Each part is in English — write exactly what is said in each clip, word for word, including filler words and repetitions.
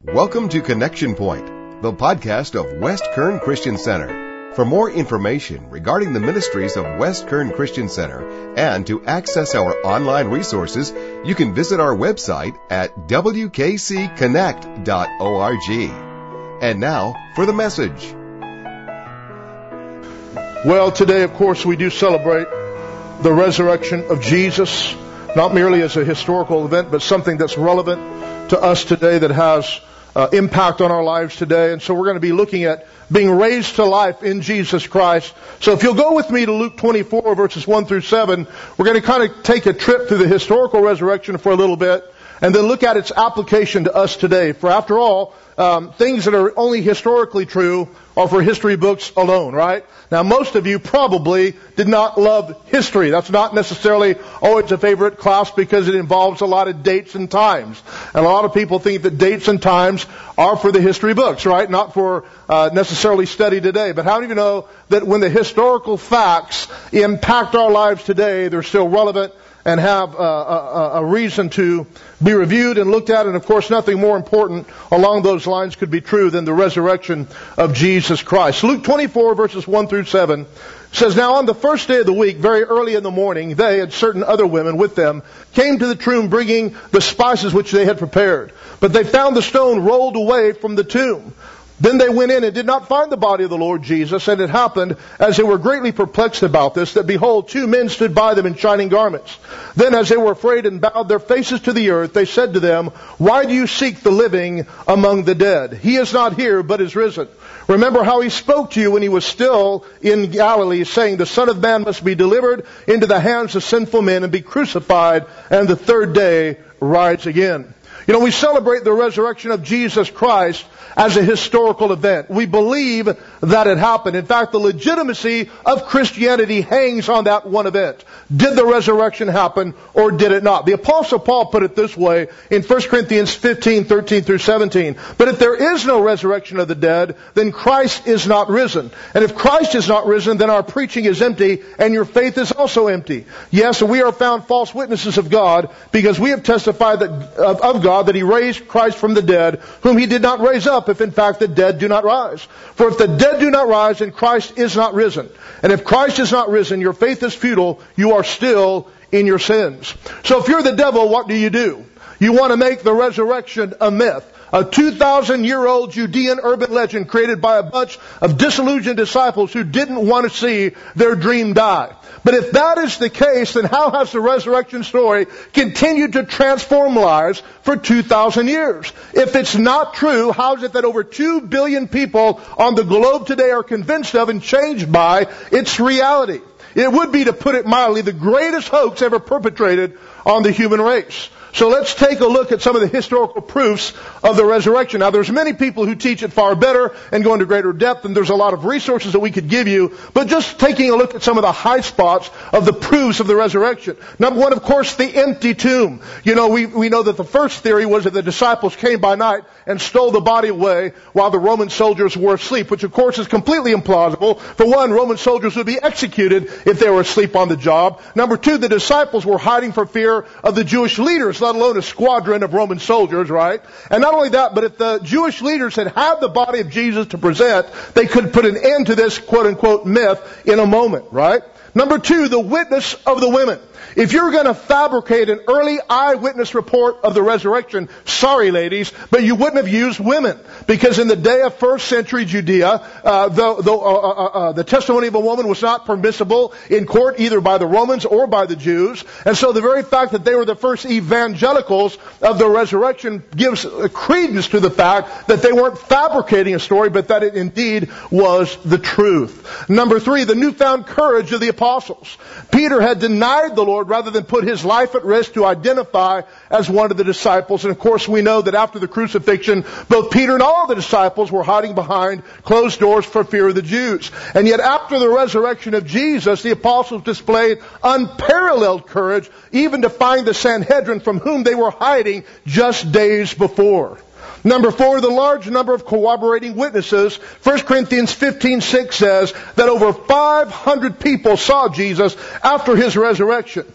Welcome to Connection Point, the podcast of West Kern Christian Center. For more information regarding the ministries of West Kern Christian Center and to access our online resources, you can visit our website at w k c connect dot org. And now for the message. Well, today, of course, we do celebrate the resurrection of Jesus, not merely as a historical event, but something that's relevant to us today, that has uh, impact on our lives today. And so we're going to be looking at being raised to life in Jesus Christ. So if you'll go with me to Luke twenty-four, verses one through seven, we're going to kind of take a trip through the historical resurrection for a little bit, and then look at its application to us today. For after all, um, things that are only historically true are for history books alone, right? Now, most of you probably did not love history. That's not necessarily always a favorite class because it involves a lot of dates and times. And a lot of people think that dates and times are for the history books, right? Not for uh, necessarily study today. But how do you know that when the historical facts impact our lives today, they're still relevant and have uh, a, a reason to be reviewed and looked at? And of course, nothing more important along those lines could be true than the resurrection of Jesus Christ. Luke twenty-four, verses one through seven says, "Now on the first day of the week, very early in the morning, they and certain other women with them came to the tomb, bringing the spices which they had prepared. But they found the stone rolled away from the tomb. Then they went in and did not find the body of the Lord Jesus. And it happened, as they were greatly perplexed about this, that behold, two men stood by them in shining garments. Then as they were afraid and bowed their faces to the earth, they said to them, Why do you seek the living among the dead? He is not here, but is risen. Remember how he spoke to you when he was still in Galilee, saying, The Son of Man must be delivered into the hands of sinful men and be crucified, and the third day rise again." You know, we celebrate the resurrection of Jesus Christ as a historical event. We believe that it happened. In fact, the legitimacy of Christianity hangs on that one event. Did the resurrection happen or did it not? The Apostle Paul put it this way in First Corinthians fifteen, thirteen through seventeen. "But if there is no resurrection of the dead, then Christ is not risen. And if Christ is not risen, then our preaching is empty and your faith is also empty. Yes, we are found false witnesses of God, because we have testified that of, of God that he raised Christ from the dead, whom he did not raise up, if in fact the dead do not rise. For if the dead do not rise, then Christ is not risen. And if Christ is not risen, your faith is futile. You are still in your sins." So if you're the devil, what do you do? You want to make the resurrection a myth. A two thousand year old Judean urban legend created by a bunch of disillusioned disciples who didn't want to see their dream die. But if that is the case, then how has the resurrection story continued to transform lives for two thousand years? If it's not true, how is it that over two billion people on the globe today are convinced of and changed by its reality? It would be, to put it mildly, the greatest hoax ever perpetrated on the human race. So let's take a look at some of the historical proofs of the resurrection. Now, there's many people who teach it far better and go into greater depth, and there's a lot of resources that we could give you, but just taking a look at some of the high spots of the proofs of the resurrection. Number one, of course, the empty tomb. You know, we, we know that the first theory was that the disciples came by night and stole the body away while the Roman soldiers were asleep, which of course is completely implausible. For one, Roman soldiers would be executed if they were asleep on the job. Number two, the disciples were hiding for fear of the Jewish leaders, let alone a squadron of Roman soldiers, right? And not only that, but if the Jewish leaders had had the body of Jesus to present, they could put an end to this quote-unquote myth in a moment, right? Number two, the witness of the women. If you're going to fabricate an early eyewitness report of the resurrection, sorry ladies, but you wouldn't have used women. Because in the day of first century Judea, uh, the, the, uh, uh, uh, the testimony of a woman was not permissible in court either by the Romans or by the Jews. And so the very fact that they were the first evangelicals of the resurrection gives credence to the fact that they weren't fabricating a story, but that it indeed was the truth. Number three, the newfound courage of the apostles. Peter had denied the Lord rather than put his life at risk to identify as one of the disciples. And of course we know that after the crucifixion, both Peter and all the disciples were hiding behind closed doors for fear of the Jews. And yet after the resurrection of Jesus, the apostles displayed unparalleled courage, even defying the Sanhedrin from whom they were hiding just days before. Number four, the large number of corroborating witnesses. First Corinthians fifteen six says that over five hundred people saw Jesus after his resurrection.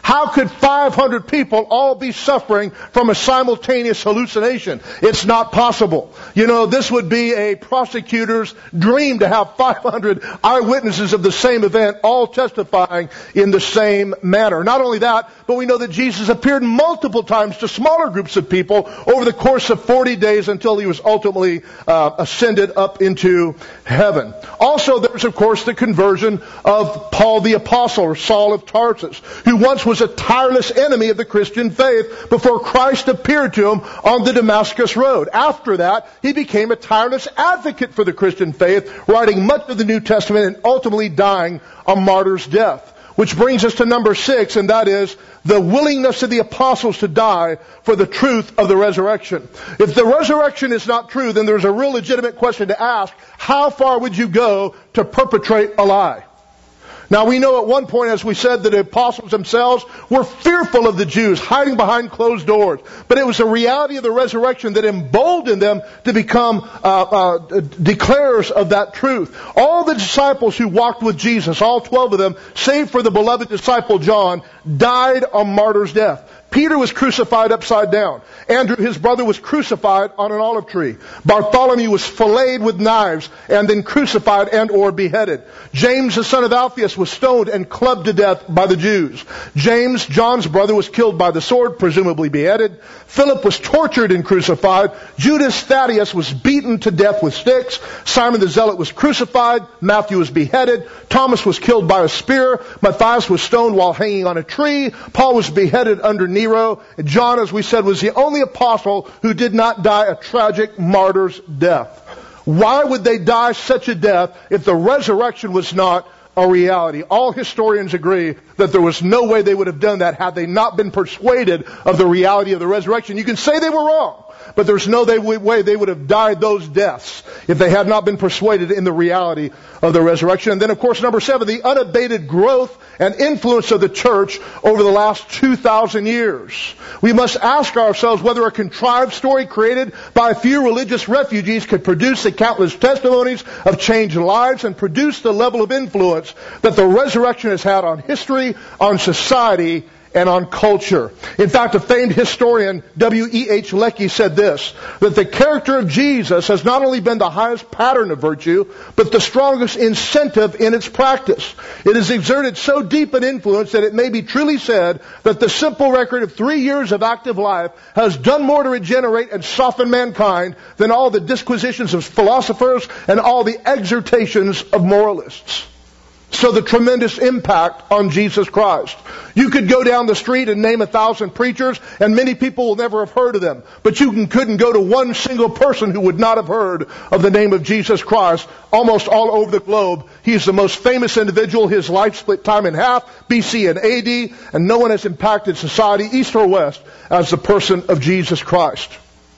How could five hundred people all be suffering from a simultaneous hallucination? It's not possible. You know, this would be a prosecutor's dream to have five hundred eyewitnesses of the same event all testifying in the same manner. Not only that, but we know that Jesus appeared multiple times to smaller groups of people over the course of forty days until he was ultimately uh, ascended up into heaven. Also, there's of course the conversion of Paul the Apostle, or Saul of Tarsus, who once was a tireless enemy of the Christian faith before Christ appeared to him on the Damascus Road. After that, he became a tireless advocate for the Christian faith, writing much of the New Testament and ultimately dying a martyr's death. Which brings us to number six, and that is the willingness of the apostles to die for the truth of the resurrection. If the resurrection is not true, then there's a real legitimate question to ask: how far would you go to perpetrate a lie? Now, we know at one point, as we said, that the apostles themselves were fearful of the Jews, hiding behind closed doors. But it was the reality of the resurrection that emboldened them to become uh, uh, declarers of that truth. All the disciples who walked with Jesus, all twelve of them, save for the beloved disciple John, died a martyr's death. Peter was crucified upside down. Andrew, his brother, was crucified on an olive tree. Bartholomew was filleted with knives and then crucified and or beheaded. James, the son of Alphaeus, was stoned and clubbed to death by the Jews. James, John's brother, was killed by the sword, presumably beheaded. Philip was tortured and crucified. Judas Thaddeus was beaten to death with sticks. Simon the Zealot was crucified. Matthew was beheaded. Thomas was killed by a spear. Matthias was stoned while hanging on a tree. Paul was beheaded under Nero. John, as we said, was the only apostle who did not die a tragic martyr's death. Why would they die such a death if the resurrection was not a reality? All historians agree that there was no way they would have done that had they not been persuaded of the reality of the resurrection. You can say they were wrong, but there's no way they would have died those deaths if they had not been persuaded in the reality of the resurrection. And then, of course, number seven, the unabated growth and influence of the church over the last two thousand years. We must ask ourselves whether a contrived story created by a few religious refugees could produce the countless testimonies of changed lives and produce the level of influence that the resurrection has had on history, on society, and on culture. In fact, a famed historian, W E H Leckie, said this, that the character of Jesus has not only been the highest pattern of virtue, but the strongest incentive in its practice. It has exerted so deep an influence that it may be truly said that the simple record of three years of active life has done more to regenerate and soften mankind than all the disquisitions of philosophers and all the exhortations of moralists. So the tremendous impact on Jesus Christ. You could go down the street and name a thousand preachers, and many people will never have heard of them. But you can, couldn't go to one single person who would not have heard of the name of Jesus Christ almost all over the globe. He is the most famous individual. His life split time in half, B C and A D, and no one has impacted society, east or west, as the person of Jesus Christ.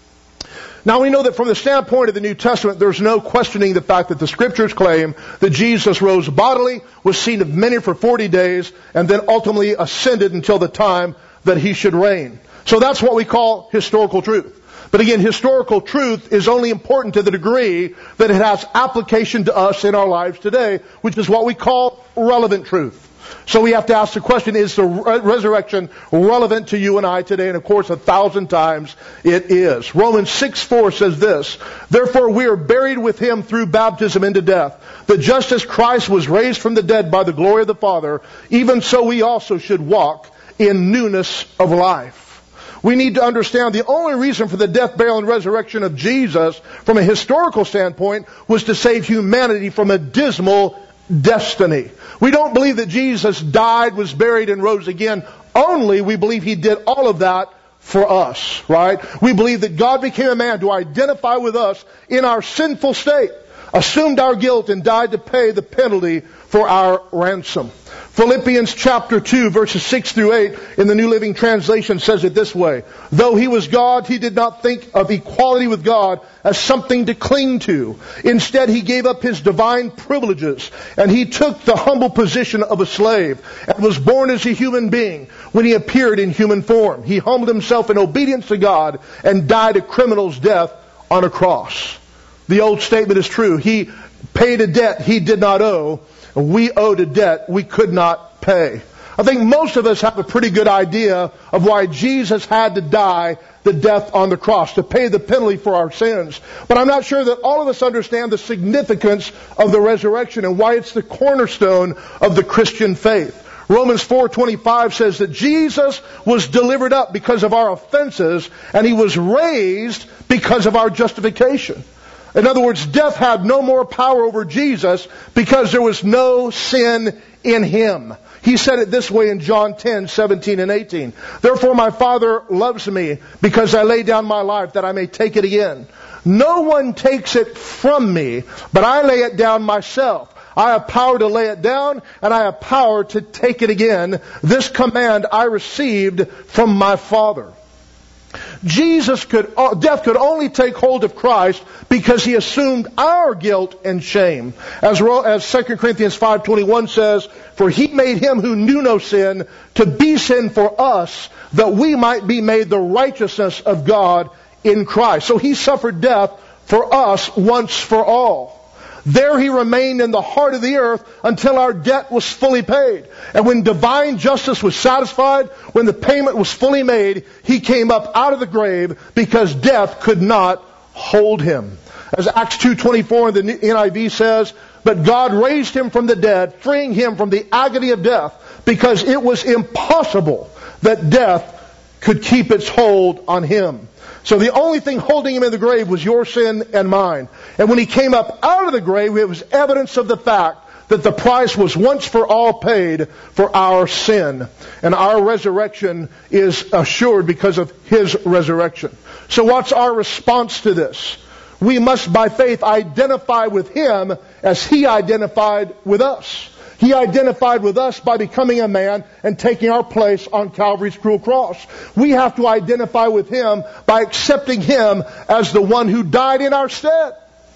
Now we know that from the standpoint of the New Testament, there's no questioning the fact that the Scriptures claim that Jesus rose bodily, was seen of many for forty days, and then ultimately ascended until the time that he should reign. So that's what we call historical truth. But again, historical truth is only important to the degree that it has application to us in our lives today, which is what we call relevant truth. So we have to ask the question, is the resurrection relevant to you and I today? And of course, a thousand times it is. Romans six four says this, therefore we are buried with him through baptism into death, that just as Christ was raised from the dead by the glory of the Father, even so we also should walk in newness of life. We need to understand the only reason for the death, burial, and resurrection of Jesus from a historical standpoint was to save humanity from a dismal destiny. We don't believe that Jesus died, was buried, and rose again. Only we believe he did all of that for us, right? We believe that God became a man to identify with us in our sinful state, assumed our guilt, and died to pay the penalty for our ransom. Philippians chapter two, verses six through eight in the New Living Translation says it this way, though he was God, he did not think of equality with God as something to cling to. Instead, he gave up his divine privileges, and he took the humble position of a slave, and was born as a human being when he appeared in human form. He humbled himself in obedience to God and died a criminal's death on a cross. The old statement is true. He paid a debt he did not owe. We owed a debt we could not pay. I think most of us have a pretty good idea of why Jesus had to die the death on the cross, to pay the penalty for our sins. But I'm not sure that all of us understand the significance of the resurrection and why it's the cornerstone of the Christian faith. Romans four twenty-five says that Jesus was delivered up because of our offenses, and He was raised because of our justification. In other words, death had no more power over Jesus because there was no sin in Him. He said it this way in John ten seventeen and eighteen. Therefore my Father loves me because I lay down my life that I may take it again. No one takes it from me, but I lay it down myself. I have power to lay it down, and I have power to take it again. This command I received from my Father. Jesus could, death could only take hold of Christ because He assumed our guilt and shame. As, as Second Corinthians five twenty-one says, for He made Him who knew no sin to be sin for us, that we might be made the righteousness of God in Christ. So He suffered death for us once for all. There He remained in the heart of the earth until our debt was fully paid. And when divine justice was satisfied, when the payment was fully made, He came up out of the grave because death could not hold Him. As Acts two twenty-four in the N I V says, but God raised Him from the dead, freeing Him from the agony of death, because it was impossible that death could keep its hold on Him. So the only thing holding Him in the grave was your sin and mine. And when He came up out of the grave, it was evidence of the fact that the price was once for all paid for our sin. And our resurrection is assured because of His resurrection. So what's our response to this? We must, by faith, identify with Him as He identified with us. He identified with us by becoming a man and taking our place on Calvary's cruel cross. We have to identify with Him by accepting Him as the one who died in our stead,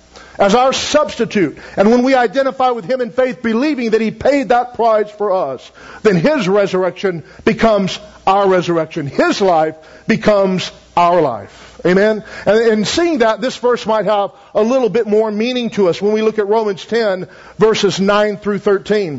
as our substitute. And when we identify with Him in faith, believing that He paid that price for us, then His resurrection becomes our resurrection. His life becomes our life. Amen? And in seeing that, this verse might have a little bit more meaning to us when we look at Romans ten, verses nine through thirteen.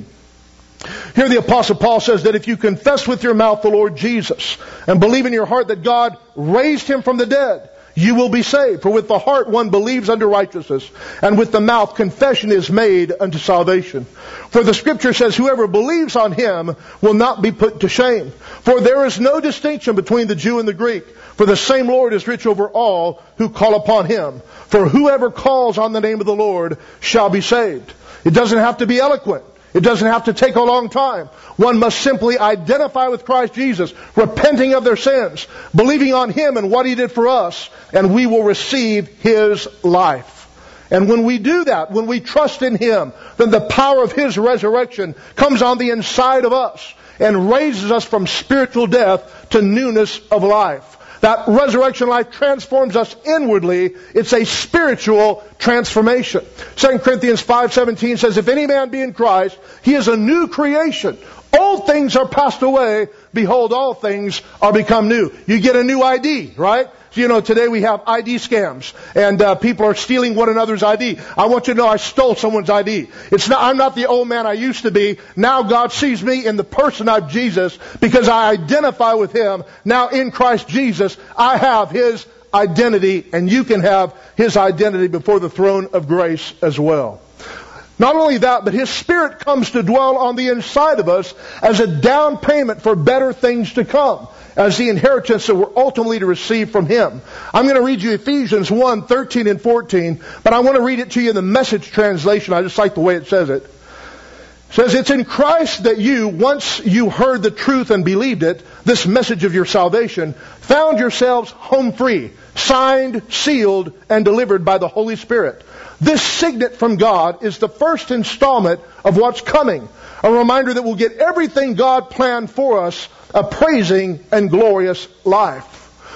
Here the Apostle Paul says that if you confess with your mouth the Lord Jesus and believe in your heart that God raised Him from the dead, you will be saved. For with the heart one believes unto righteousness, and with the mouth confession is made unto salvation. For the Scripture says, whoever believes on Him will not be put to shame. For there is no distinction between the Jew and the Greek. For the same Lord is rich over all who call upon Him. For whoever calls on the name of the Lord shall be saved. It doesn't have to be eloquent. It doesn't have to take a long time. One must simply identify with Christ Jesus, repenting of their sins, believing on Him and what He did for us, and we will receive His life. And when we do that, when we trust in Him, then the power of His resurrection comes on the inside of us and raises us from spiritual death to newness of life. That resurrection life transforms us inwardly. It's a spiritual transformation. Second Corinthians five seventeen says, if any man be in Christ, he is a new creation. Old things are passed away. Behold, all things are become new. You get a new I D, right? So, you know, today we have I D scams, and uh, people are stealing one another's I D. I want you to know I stole someone's I D. It's not, I'm not the old man I used to be. Now God sees me in the person of Jesus because I identify with Him. Now in Christ Jesus, I have His identity, and you can have His identity before the throne of grace as well. Not only that, but His Spirit comes to dwell on the inside of us as a down payment for better things to come, as the inheritance that we're ultimately to receive from Him. I'm going to read you Ephesians one, thirteen and fourteen, but I want to read it to you in the Message translation. I just like the way it says it. It says, it's in Christ that you, once you heard the truth and believed it, this message of your salvation, found yourselves home free, signed, sealed, and delivered by the Holy Spirit. This signet from God is the first installment of what's coming. A reminder that we'll get everything God planned for us, a praising and glorious life.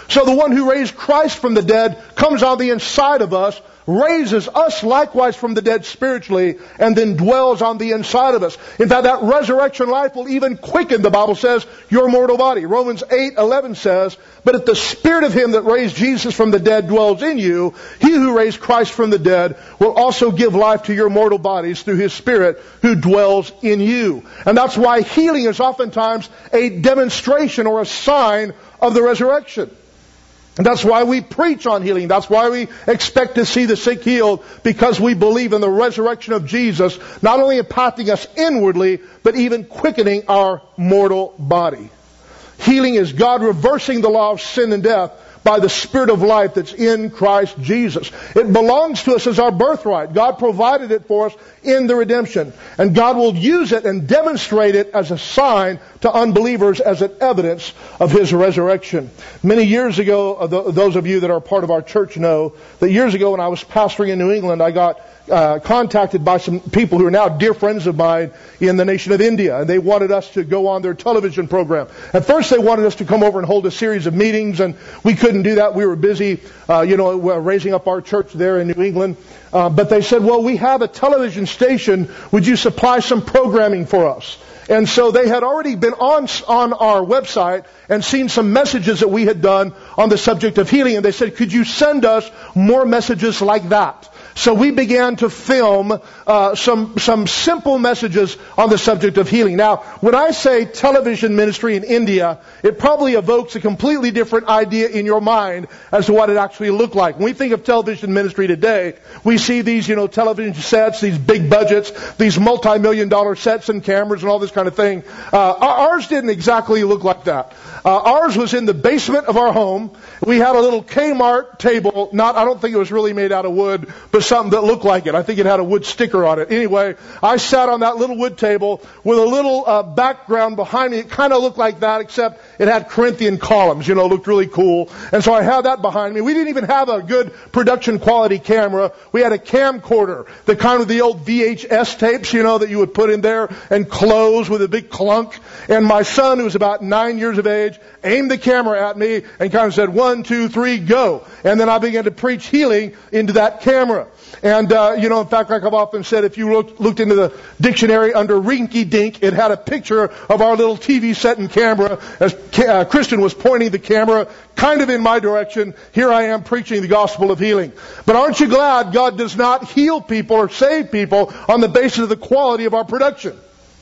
So the one who raised Christ from the dead comes on the inside of us, raises us likewise from the dead spiritually, and then dwells on the inside of us. In fact, that resurrection life will even quicken, the Bible says, your mortal body. Romans eight eleven says, but if the Spirit of Him that raised Jesus from the dead dwells in you, He who raised Christ from the dead will also give life to your mortal bodies through His Spirit who dwells in you. And that's why healing is oftentimes a demonstration or a sign of the resurrection. And that's why we preach on healing. That's why we expect to see the sick healed, because we believe in the resurrection of Jesus, not only impacting us inwardly, but even quickening our mortal body. Healing is God reversing the law of sin and death by the Spirit of life that's in Christ Jesus. It belongs to us as our birthright. God provided it for us in the redemption. And God will use it and demonstrate it as a sign to unbelievers as an evidence of His resurrection. Many years ago, those of you that are part of our church know that years ago when I was pastoring in New England, I got Uh, contacted by some people who are now dear friends of mine in the nation of India, and they wanted us to go on their television program. At first they wanted us to come over and hold a series of meetings, and we couldn't do that. We were busy, uh, you know, raising up our church there in New England. Uh, but they said, well, we have a television station. Would you supply some programming for us? And so they had already been on on our website and seen some messages that we had done on the subject of healing. And they said, could you send us more messages like that? So we began to film uh, some some simple messages on the subject of healing. Now, when I say television ministry in India, it probably evokes a completely different idea in your mind as to what it actually looked like. When we think of television ministry today, we see these, you know, television sets, these big budgets, these multi-million dollar sets and cameras and all this kind of thing. Uh, ours didn't exactly look like that. Uh, ours was in the basement of our home. We had a little Kmart table. Not, I don't think it was really made out of wood, but something that looked like it. I think it had a wood sticker on it. Anyway, I sat on that little wood table with a little uh, background behind me. It kind of looked like that, except it had Corinthian columns. You know, looked really cool. And so I had that behind me. We didn't even have a good production quality camera. We had a camcorder, the kind of the old V H S tapes, you know, that you would put in there and close with a big clunk. And my son, who was about nine years of age, aimed the camera at me and kind of said, one, two, three, go. And then I began to preach healing into that camera. And, uh, you know, in fact, like I've often said, if you looked, looked into the dictionary under rinky dink, it had a picture of our little T V set and camera as uh, Christian was pointing the camera kind of in my direction. Here I am preaching the gospel of healing. But aren't you glad God does not heal people or save people on the basis of the quality of our production?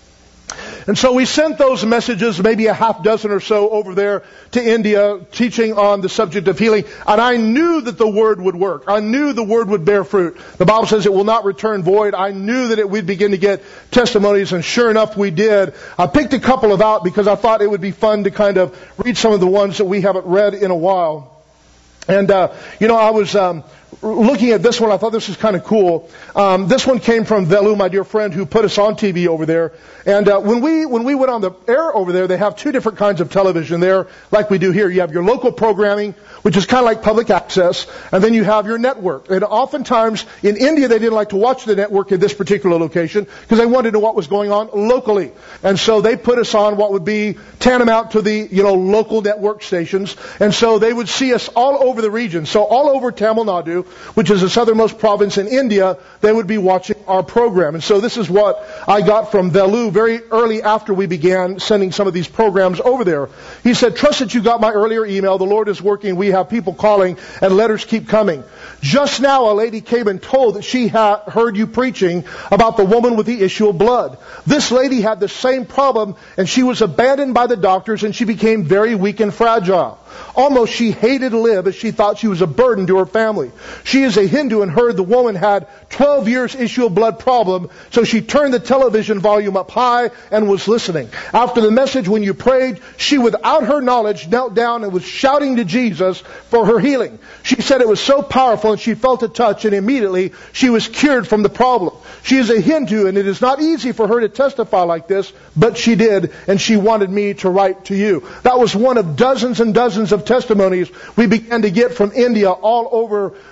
And so we sent those messages, maybe a half dozen or so, over there to India, teaching on the subject of healing. And I knew that the Word would work. I knew the Word would bear fruit. The Bible says it will not return void. I knew that it would begin to get testimonies, and sure enough we did. I picked a couple of out because I thought it would be fun to kind of read some of the ones that we haven't read in a while. And, uh, you know, I was um, looking at this one. I thought this was kind of cool. Um, this one came from Velu, my dear friend, who put us on T V over there. And uh, when we when we went on the air over there, they have two different kinds of television there, like we do here. You have your local programming, which is kind of like public access, and then you have your network. And oftentimes in India, they didn't like to watch the network in this particular location because they wanted to know what was going on locally. And so they put us on what would be tantamount to the, you know, local network stations. And so they would see us all over the region. So all over Tamil Nadu, which is the southernmost province in India, they would be watching our program. And so this is what I got from Velu very early after we began sending some of these programs over there. He said, trust that you got my earlier email. The Lord is working. We have people calling and letters keep coming. Just now a lady came and told that she had heard you preaching about the woman with the issue of blood. This lady had the same problem, and she was abandoned by the doctors, and she became very weak and fragile. Almost she hated to live as she thought she was a burden to her family. She is a Hindu and heard the woman had twelve years issue of blood problem, so she turned the television volume up high and was listening. After the message, when you prayed, she without her knowledge knelt down and was shouting to Jesus for her healing. She said it was so powerful and she felt a touch, and immediately she was cured from the problem. She is a Hindu and it is not easy for her to testify like this, but she did, and she wanted me to write to you. That was one of dozens and dozens of testimonies we began to get from India all over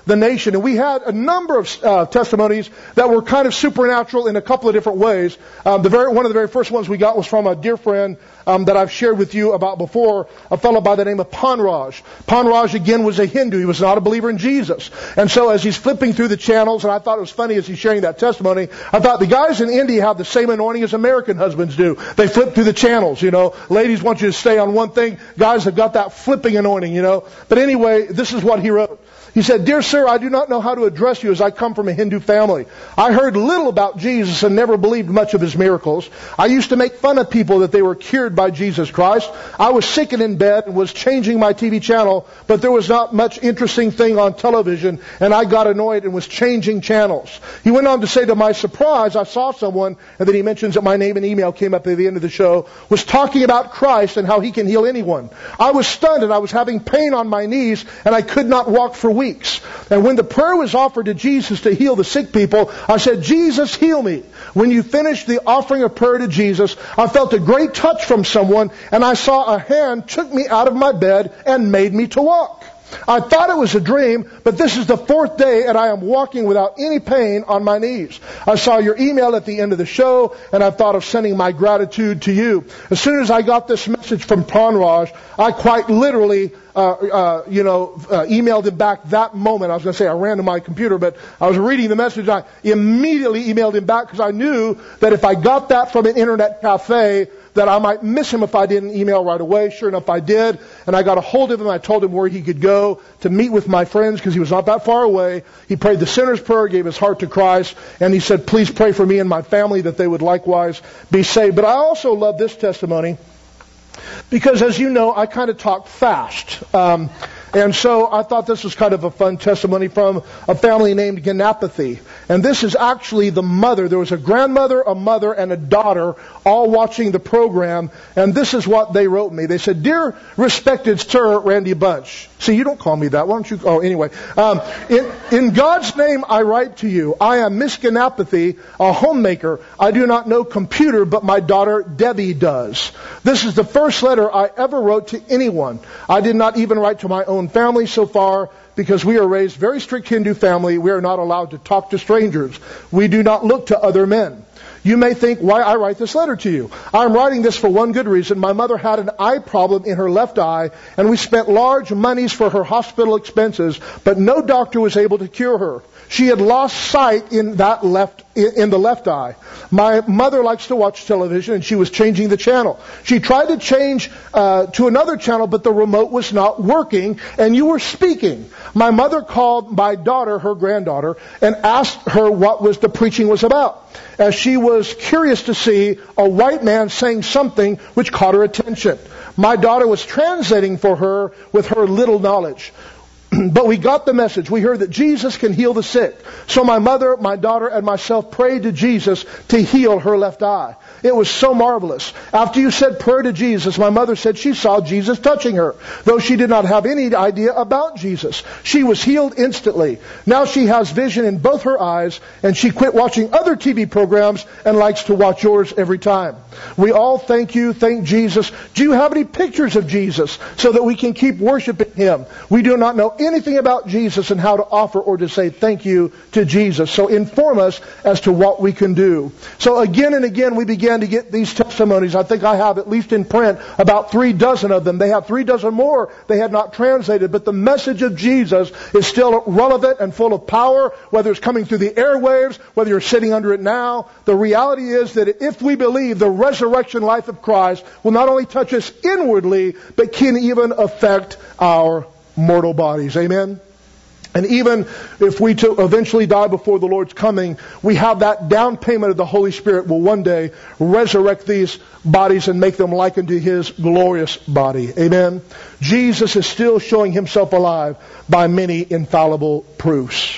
the nation. And we had a number of uh, testimonies that were kind of supernatural in a couple of different ways. Um, the very, one of the very first ones we got was from a dear friend um, that I've shared with you about before, a fellow by the name of Panraj. Panraj, again, was a Hindu. He was not a believer in Jesus. And so as he's flipping through the channels, and I thought it was funny as he's sharing that testimony, I thought the guys in India have the same anointing as American husbands do. They flip through the channels, you know. Ladies want you to stay on one thing. Guys have got that flipping anointing, you know. But anyway, this is what he wrote. He said, "Dear sir, I do not know how to address you as I come from a Hindu family. I heard little about Jesus and never believed much of his miracles. I used to make fun of people that they were cured by Jesus Christ. I was sick and in bed and was changing my T V channel, but there was not much interesting thing on television, and I got annoyed and was changing channels." He went on to say, to my surprise, I saw someone, and then he mentions that my name and email came up at the end of the show, was talking about Christ and how he can heal anyone. I was stunned and I was having pain on my knees, and I could not walk for weeks. And when the prayer was offered to Jesus to heal the sick people, I said, "Jesus, heal me." When you finished the offering of prayer to Jesus, I felt a great touch from someone, and I saw a hand took me out of my bed and made me to walk. I thought it was a dream, but this is the fourth day and I am walking without any pain on my knees. I saw your email at the end of the show, and I thought of sending my gratitude to you. As soon as I got this message from Panraj, I quite literally Uh, uh, you know, uh, emailed him back that moment. I was going to say I ran to my computer, but I was reading the message. I immediately emailed him back because I knew that if I got that from an internet cafe, that I might miss him if I didn't email right away. Sure enough, I did. And I got a hold of him. I told him where he could go to meet with my friends because he was not that far away. He prayed the sinner's prayer, gave his heart to Christ, and he said, "Please pray for me and my family that they would likewise be saved." But I also love this testimony, because, as you know, I kind of talk fast. Um, and so I thought this was kind of a fun testimony from a family named Ganapathy. And this is actually the mother. There was a grandmother, a mother, and a daughter all watching the program. And this is what they wrote me. They said, "Dear respected Sir Randy Bunch." See, you don't call me that. Why don't you? Oh, anyway. Um, in, in God's name, I write to you. I am Miss Ganapathy, a homemaker. I do not know computer, but my daughter Debbie does. This is the first letter I ever wrote to anyone. I did not even write to my own family so far, because we are raised very strict Hindu family. We are not allowed to talk to strangers. We do not look to other men. You may think why I write this letter to you. I'm writing this for one good reason. My mother had an eye problem in her left eye, and we spent large monies for her hospital expenses, but no doctor was able to cure her. She had lost sight in that left, in the left eye. My mother likes to watch television, and she was changing the channel. She tried to change uh, to another channel, but the remote was not working, and you were speaking. My mother called my daughter, her granddaughter, and asked her what was the preaching was about, as she was curious to see a white man saying something which caught her attention. My daughter was translating for her with her little knowledge. But we got the message. We heard that Jesus can heal the sick. So my mother, my daughter, and myself prayed to Jesus to heal her left eye. It was so marvelous. After you said prayer to Jesus, my mother said she saw Jesus touching her, though she did not have any idea about Jesus. She was healed instantly. Now she has vision in both her eyes, and she quit watching other T V programs and likes to watch yours every time. We all thank you, thank Jesus. Do you have any pictures of Jesus so that we can keep worshiping Him? We do not know anything about Jesus and how to offer or to say thank you to Jesus. So inform us as to what we can do. So again and again we began to get these testimonies. I think I have at least in print about three dozen of them. They have three dozen more they had not translated, but the message of Jesus is still relevant and full of power, whether it's coming through the airwaves, whether you're sitting under it now. The reality is that if we believe, the resurrection life of Christ will not only touch us inwardly, but can even affect our mortal bodies. Amen? And even if we to eventually die before the Lord's coming, we have that down payment of the Holy Spirit will one day resurrect these bodies and make them like unto His glorious body. Amen? Jesus is still showing Himself alive by many infallible proofs.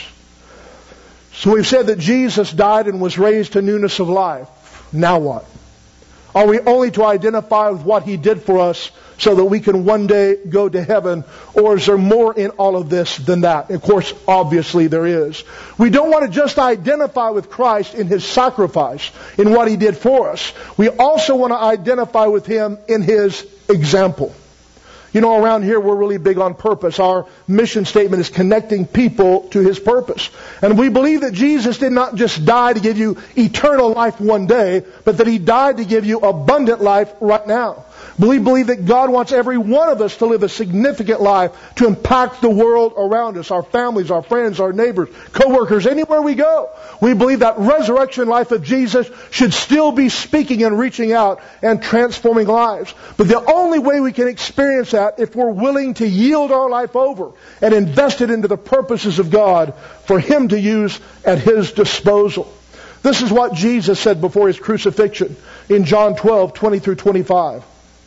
So we've said that Jesus died and was raised to newness of life. Now what? Are we only to identify with what He did for us so that we can one day go to heaven? Or is there more in all of this than that? Of course, obviously there is. We don't want to just identify with Christ in His sacrifice, in what He did for us. We also want to identify with Him in His example. You know, around here we're really big on purpose. Our mission statement is connecting people to His purpose. And we believe that Jesus did not just die to give you eternal life one day, but that He died to give you abundant life right now. We believe that God wants every one of us to live a significant life to impact the world around us, our families, our friends, our neighbors, co-workers, anywhere we go. We believe that resurrection life of Jesus should still be speaking and reaching out and transforming lives. But the only way we can experience that if we're willing to yield our life over and invest it into the purposes of God for Him to use at His disposal. This is what Jesus said before His crucifixion in John twelve, twenty through twenty-five.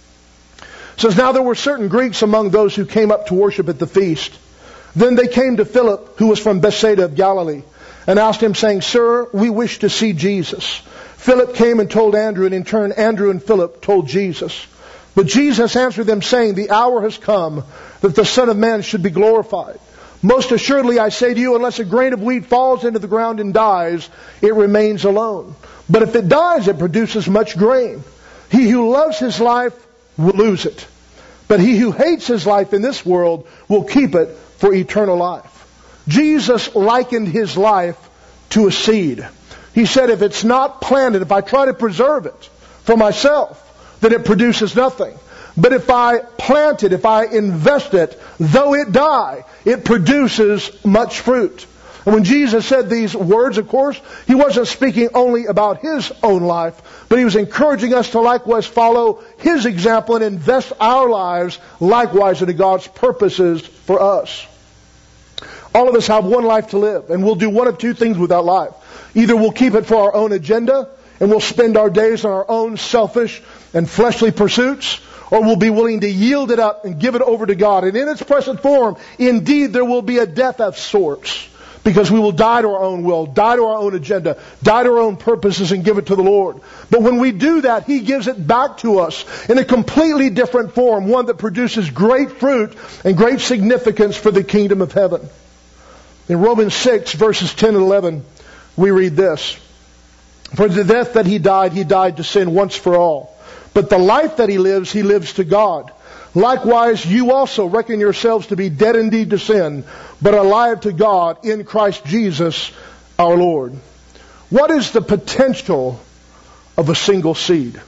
It says, "Now there were certain Greeks among those who came up to worship at the feast. Then they came to Philip, who was from Bethsaida of Galilee, and asked him, saying, 'Sir, we wish to see Jesus.' Philip came and told Andrew, and in turn Andrew and Philip told Jesus. But Jesus answered them, saying, 'The hour has come that the Son of Man should be glorified. Most assuredly I say to you, unless a grain of wheat falls into the ground and dies, it remains alone. But if it dies, it produces much grain. He who loves his life will lose it. But he who hates his life in this world will keep it for eternal life.'" Jesus likened His life to a seed. He said, if it's not planted, if I try to preserve it for myself, then it produces nothing. But if I plant it, if I invest it, though it die, it produces much fruit. And when Jesus said these words, of course, He wasn't speaking only about His own life, but He was encouraging us to likewise follow His example and invest our lives likewise into God's purposes for us. All of us have one life to live, and we'll do one of two things with that life. Either we'll keep it for our own agenda, and we'll spend our days on our own selfish and fleshly pursuits, or we'll be willing to yield it up and give it over to God. And in its present form, indeed, there will be a death of sorts, because we will die to our own will, die to our own agenda, die to our own purposes and give it to the Lord. But when we do that, He gives it back to us in a completely different form, one that produces great fruit and great significance for the kingdom of heaven. In Romans six, verses ten and eleven, we read this. "For the death that He died, He died to sin once for all. But the life that He lives, He lives to God. Likewise, you also reckon yourselves to be dead indeed to sin, but alive to God in Christ Jesus our Lord." What is the potential of a single seed?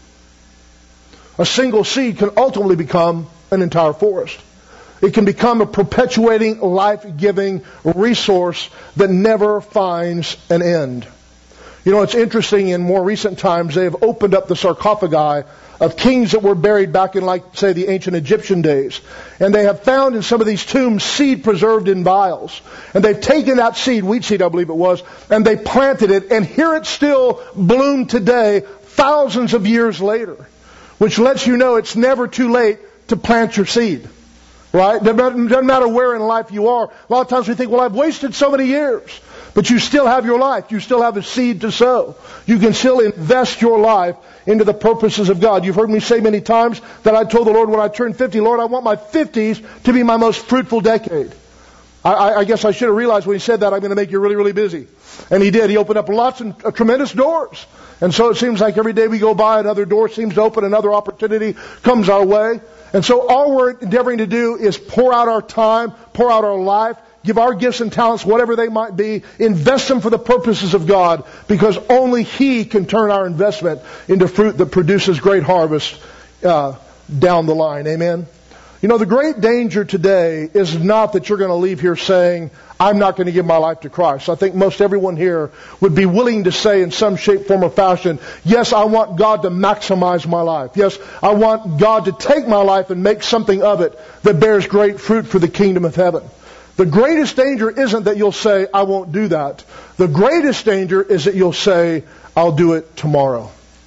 A single seed can ultimately become an entire forest. It can become a perpetuating, life-giving resource that never finds an end. You know, it's interesting, in more recent times, they have opened up the sarcophagi of kings that were buried back in, like, say, the ancient Egyptian days. And they have found in some of these tombs seed preserved in vials. And they've taken that seed, wheat seed I believe it was, and they planted it, and here it still bloomed today, thousands of years later. Which lets you know it's never too late to plant your seed. Right? Doesn't matter where in life you are. A lot of times we think, well, I've wasted so many years. But you still have your life. You still have a seed to sow. You can still invest your life into the purposes of God. You've heard me say many times that I told the Lord when I turned fifty, Lord, I want my fifties to be my most fruitful decade. I, I, I guess I should have realized when He said that, I'm going to make you really, really busy. And He did. He opened up lots of uh, tremendous doors. And so it seems like every day we go by, another door seems to open, another opportunity comes our way. And so all we're endeavoring to do is pour out our time, pour out our life, give our gifts and talents, whatever they might be, invest them for the purposes of God, because only He can turn our investment into fruit that produces great harvest uh, down the line. Amen? You know, the great danger today is not that you're going to leave here saying, I'm not going to give my life to Christ. I think most everyone here would be willing to say in some shape, form, or fashion, yes, I want God to maximize my life. Yes, I want God to take my life and make something of it that bears great fruit for the kingdom of heaven. The greatest danger isn't that you'll say, I won't do that. The greatest danger is that you'll say, I'll do it tomorrow.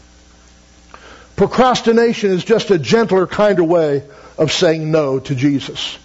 Procrastination is just a gentler, kinder way of saying no to Jesus.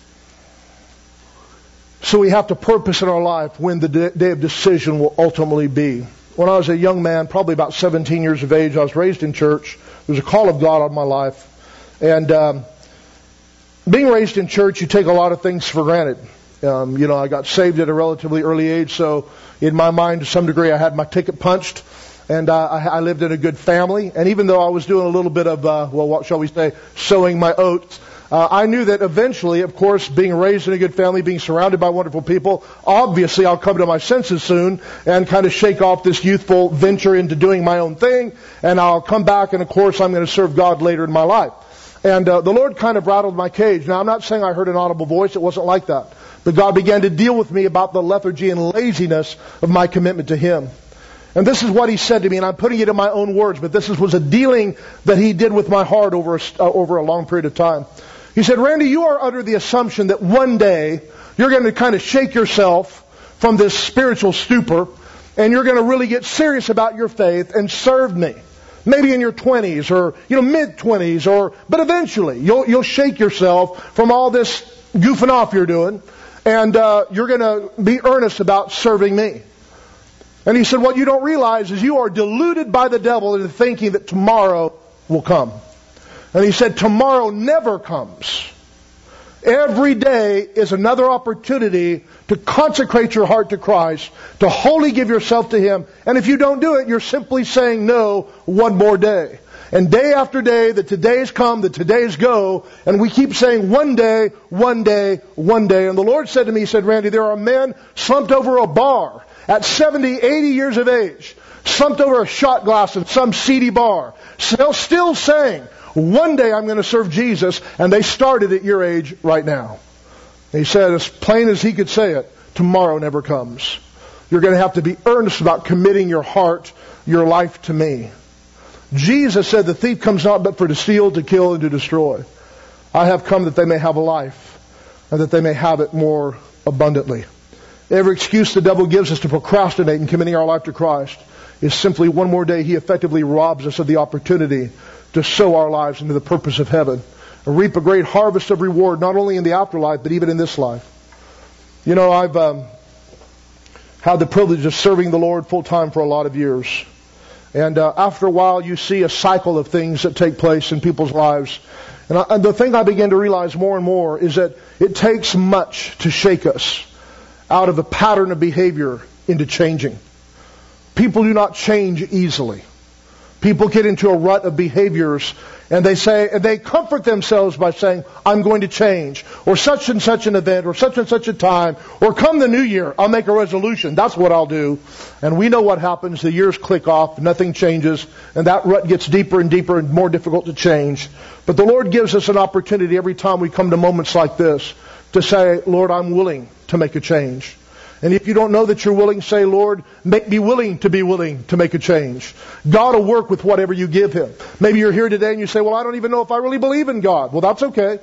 So we have to purpose in our life when the day of decision will ultimately be. When I was a young man, probably about seventeen years of age, I was raised in church. There was a call of God on my life. And um, being raised in church, you take a lot of things for granted. Um, you know, I got saved at a relatively early age, so in my mind, to some degree, I had my ticket punched. And uh, I, I lived in a good family. And even though I was doing a little bit of, uh, well, what shall we say, sowing my oats, Uh, I knew that eventually, of course, being raised in a good family, being surrounded by wonderful people, obviously I'll come to my senses soon and kind of shake off this youthful venture into doing my own thing, and I'll come back, and of course I'm going to serve God later in my life. And uh, the Lord kind of rattled my cage. Now, I'm not saying I heard an audible voice. It wasn't like that. But God began to deal with me about the lethargy and laziness of my commitment to Him. And this is what He said to me, and I'm putting it in my own words, but this was a dealing that He did with my heart over a, uh, over a long period of time. He said, Randy, you are under the assumption that one day you're going to kind of shake yourself from this spiritual stupor, and you're going to really get serious about your faith and serve me. Maybe in your twenties or, you know, mid-twenties, or, but eventually you'll, you'll shake yourself from all this goofing off you're doing, and uh, you're going to be earnest about serving me. And he said, what you don't realize is you are deluded by the devil into thinking that tomorrow will come. And he said, tomorrow never comes. Every day is another opportunity to consecrate your heart to Christ, to wholly give yourself to Him. And if you don't do it, you're simply saying no one more day. And day after day, the todays come, the todays go, and we keep saying one day, one day, one day. And the Lord said to me, He said, Randy, there are men slumped over a bar at seventy, eighty years of age, slumped over a shot glass in some seedy bar, still, still saying, one day I'm going to serve Jesus, and they started at your age right now. And he said, as plain as he could say it, tomorrow never comes. You're going to have to be earnest about committing your heart, your life to me. Jesus said, the thief comes not but for to steal, to kill, and to destroy. I have come that they may have a life, and that they may have it more abundantly. Every excuse the devil gives us to procrastinate in committing our life to Christ is simply one more day he effectively robs us of the opportunity to sow our lives into the purpose of heaven and reap a great harvest of reward, not only in the afterlife, but even in this life. You know, I've um, had the privilege of serving the Lord full time for a lot of years. And uh, after a while, you see a cycle of things that take place in people's lives. And, I, and the thing I began to realize more and more is that it takes much to shake us out of a pattern of behavior into changing. People do not change easily. People get into a rut of behaviors, and they say, and they comfort themselves by saying, I'm going to change, or such and such an event, or such and such a time, or come the new year, I'll make a resolution. That's what I'll do. And we know what happens. The years click off, nothing changes, and that rut gets deeper and deeper and more difficult to change. But the Lord gives us an opportunity every time we come to moments like this to say, Lord, I'm willing to make a change. And if you don't know that you're willing, say, Lord, make me willing to be willing to make a change. God will work with whatever you give Him. Maybe you're here today and you say, well, I don't even know if I really believe in God. Well, that's okay.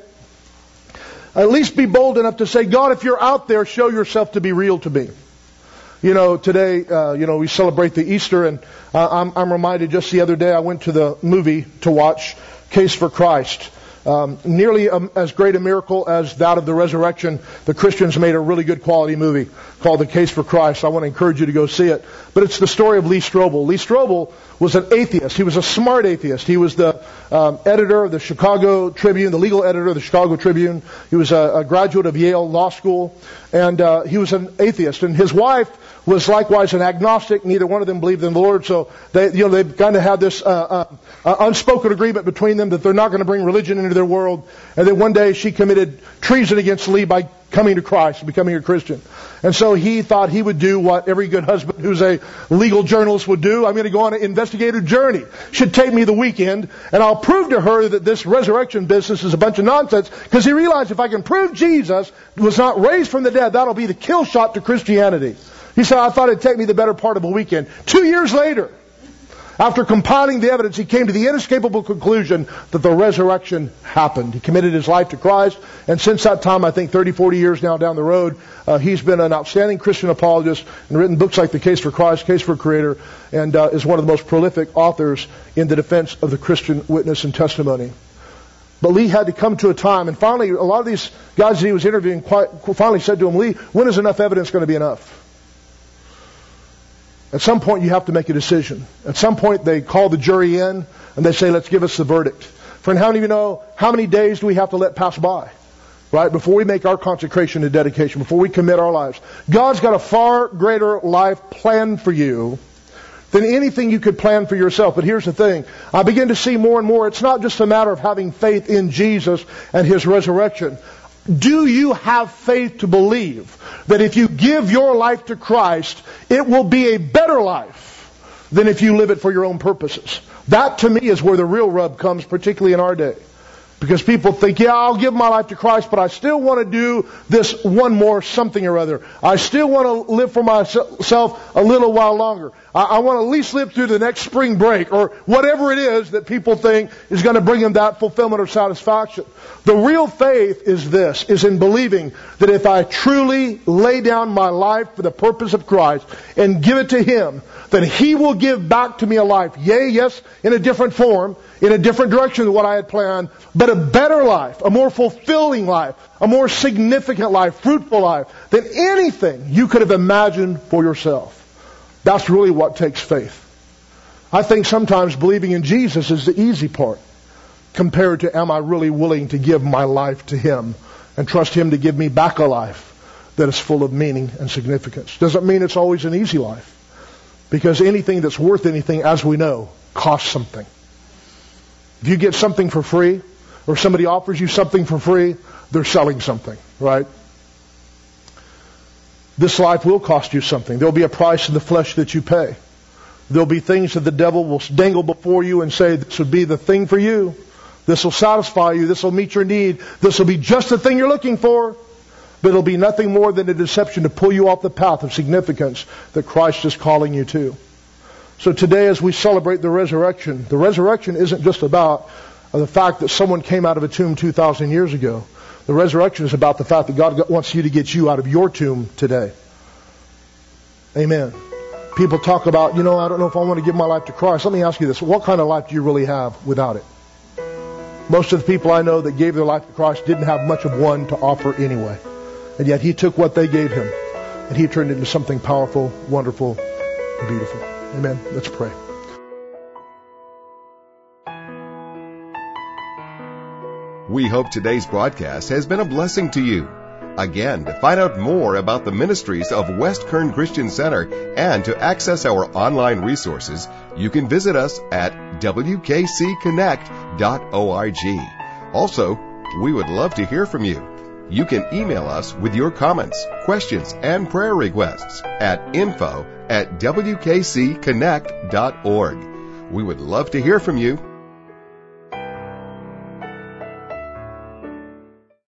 At least be bold enough to say, God, if you're out there, show yourself to be real to me. You know, today, uh, you know, we celebrate the Easter, and uh, I'm, I'm reminded just the other day I went to the movie to watch Case for Christ. Um, nearly um, as great a miracle as that of the resurrection, the Christians made a really good quality movie called The Case for Christ. I want to encourage you to go see it. But it's the story of Lee Strobel. Lee Strobel was an atheist. He was a smart atheist. He was the um, editor of the Chicago Tribune, the legal editor of the Chicago Tribune. He was a, a graduate of Yale Law School, and uh, he was an atheist. And his wife was likewise an agnostic. Neither one of them believed in the Lord, so they, you know, they kind of had this uh, uh, uh, unspoken agreement between them that they're not going to bring religion into their world. And then one day she committed treason against Lee by coming to Christ, becoming a Christian. And so he thought he would do what every good husband who's a legal journalist would do. I'm going to go on an investigative journey. Should take me the weekend, and I'll prove to her that this resurrection business is a bunch of nonsense, because he realized if I can prove Jesus was not raised from the dead, that'll be the kill shot to Christianity. He said, I thought it'd take me the better part of a weekend. Two years later, after compiling the evidence, he came to the inescapable conclusion that the resurrection happened. He committed his life to Christ, and since that time, I think thirty, forty years now down the road, uh, he's been an outstanding Christian apologist and written books like The Case for Christ, Case for Creator, and uh, is one of the most prolific authors in the defense of the Christian witness and testimony. But Lee had to come to a time, and finally, a lot of these guys that he was interviewing quite, finally said to him, Lee, when is enough evidence going to be enough? At some point, you have to make a decision. At some point, they call the jury in, and they say, let's give us the verdict. Friend, how many of you know, how many days do we have to let pass by? Right? Before we make our consecration and dedication, before we commit our lives. God's got a far greater life planned for you than anything you could plan for yourself. But here's the thing. I begin to see more and more, it's not just a matter of having faith in Jesus and His resurrection. Do you have faith to believe that if you give your life to Christ, it will be a better life than if you live it for your own purposes? That to me is where the real rub comes, particularly in our day. Because people think, yeah, I'll give my life to Christ, but I still want to do this one more something or other. I still want to live for myself a little while longer. I, I want to at least live through the next spring break, or whatever it is that people think is going to bring them that fulfillment or satisfaction. The real faith is this, is in believing that if I truly lay down my life for the purpose of Christ and give it to Him, then He will give back to me a life. Yea, yes, in a different form, in a different direction than what I had planned, but a better life, a more fulfilling life, a more significant life, fruitful life than anything you could have imagined for yourself. That's really what takes faith. I think sometimes believing in Jesus is the easy part compared to, am I really willing to give my life to Him and trust Him to give me back a life that is full of meaning and significance. Doesn't mean it's always an easy life, because anything that's worth anything, as we know, costs something. If you get something for free, or somebody offers you something for free, they're selling something, right? This life will cost you something. There'll be a price in the flesh that you pay. There'll be things that the devil will dangle before you and say, this would be the thing for you. This will satisfy you. This will meet your need. This will be just the thing you're looking for. But it'll be nothing more than a deception to pull you off the path of significance that Christ is calling you to. So today, as we celebrate the resurrection, the resurrection isn't just about the fact that someone came out of a tomb two thousand years ago. The resurrection is about the fact that God wants you to get you out of your tomb today. Amen. People talk about, you know, I don't know if I want to give my life to Christ. Let me ask you this. What kind of life do you really have without it? Most of the people I know that gave their life to Christ didn't have much of one to offer anyway. And yet He took what they gave Him and He turned it into something powerful, wonderful, and beautiful. Amen. Let's pray. We hope today's broadcast has been a blessing to you. Again, to find out more about the ministries of West Kern Christian Center and to access our online resources, you can visit us at w k c connect dot org. Also, we would love to hear from you. You can email us with your comments, questions, and prayer requests at info at w k c connect dot org. We would love to hear from you.